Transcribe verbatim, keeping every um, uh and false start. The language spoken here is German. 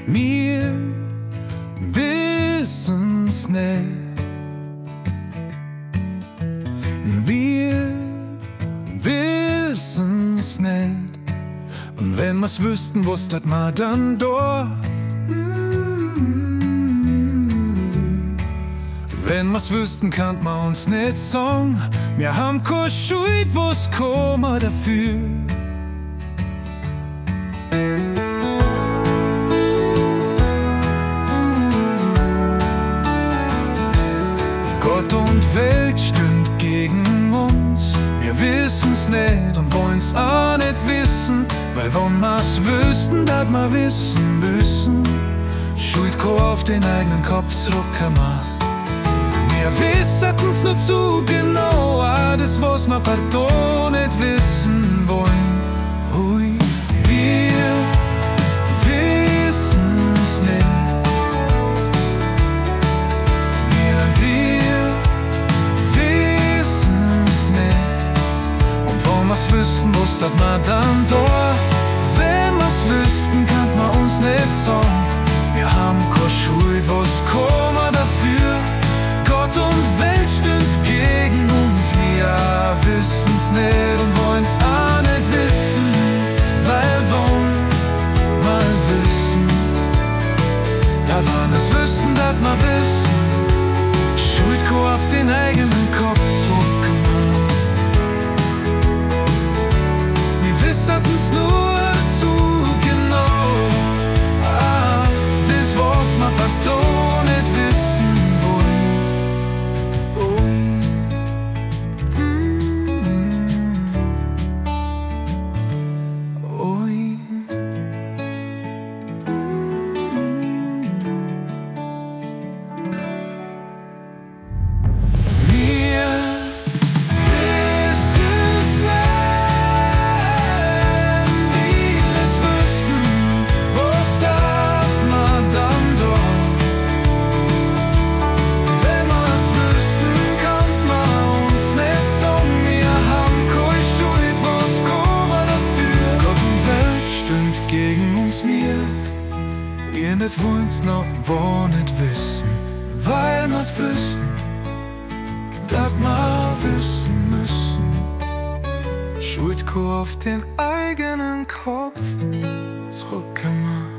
Wir wissen's nicht. Wir wissen's nicht. Und wenn wir's wüssten, wusstet ma dann doch. Wenn wir's wüssten, kannt ma uns nicht sagen. Wir haben keine Schuld, wo's kommen dafür. Gott und Welt stimmt gegen uns. Wir wissen's nicht und wollen's auch nicht wissen, weil wenn wir's wüssten, dat ma wissen müssen. Schuld ko auf den eigenen Kopf zurückkommen. Wir wissen's nur zu genau, das was wir pardon nicht wissen wollen. Hui, wir wissen's nicht. Wir, wir wissen's nicht. Und wenn wir's wüssten, wusstet wir dann doch. Wenn wir's wüssten, kann man uns nicht sagen. Wir haben keine Schuld, was kommen dafür. Gott und Welt stimmt gegen uns, wir wissen's nicht und wollen's auch nicht wissen, weil wollen mal wissen, dat man es wissen, dat man wissen, Schuld ko auf den eigenen Kopf zurückgemacht. Wir wissen's nur zu genau, ah, das was man pardon nicht wissen. Wir nicht wollen's noch wo nicht wissen, weil wir wissen, dass wir wissen müssen. Schuld ko auf den eigenen Kopf zurückkommen.